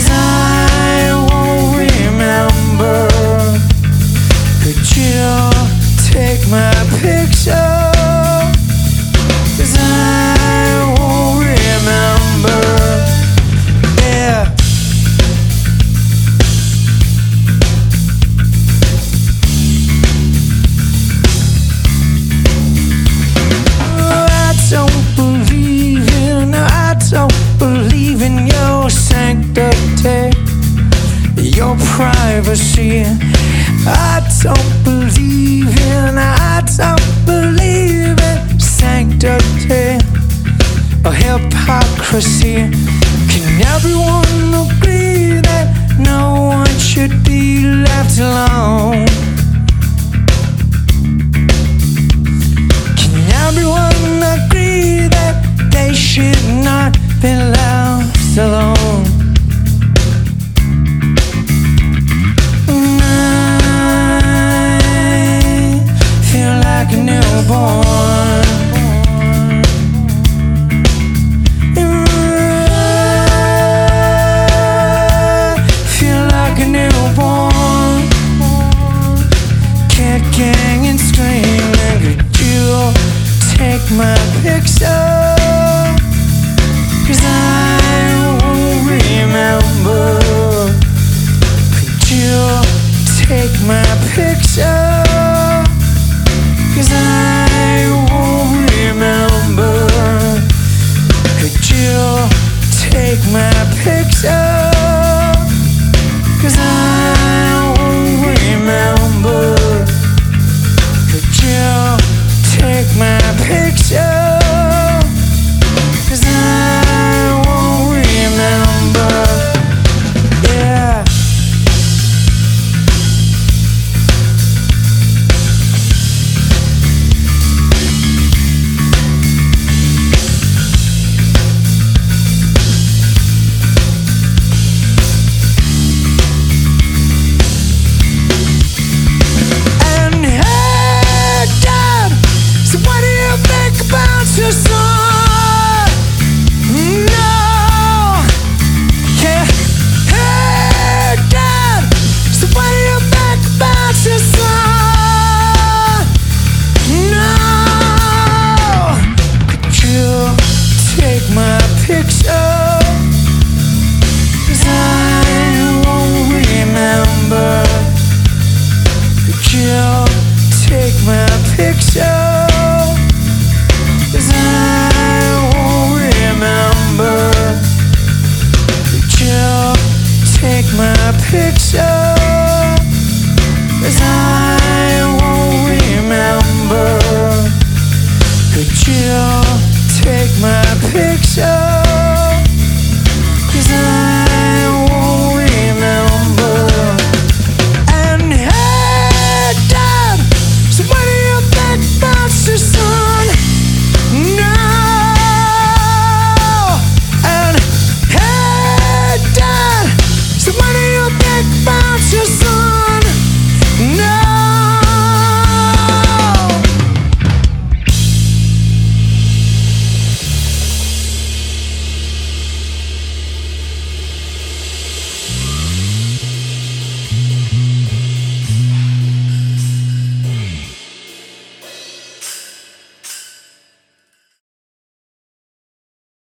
I won't remember. Could you take my picture? 'Cause I won't remember. Yeah. I don't believe in your sanctity, your privacy. I don't believe in sanctity or hypocrisy. Can everyone agree that no one should be left alone? Can everyone agree that they should not be left alone? And I feel like a newborn. And I feel like a newborn, kicking and screaming. Could you take my picture? 'Cause I won't remember. Could you take my picture? 'Cause I won't remember. Could you take my picture? 'Cause I won't remember. Could you take my picture? 'Cause I won't remember. Yeah. And hey, Dad, so what do you think about your son? No. Yeah. Hey, Dad, so what do you think about your son? No. Could you take my picture? 'Cause I won't remember. Could you take my picture? 'Cause I won't remember. Could you take my picture? 'Cause I won't remember. Could you take my picture?